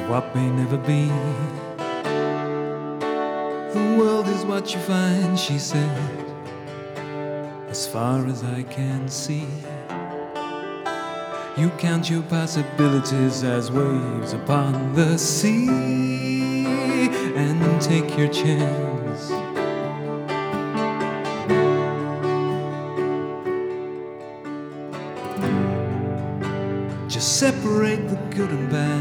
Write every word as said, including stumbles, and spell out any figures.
what may never be. The world is what you find, she said, as far as I can see. You count your possibilities as waves upon the sea, and take your chance. Just separate the good and bad.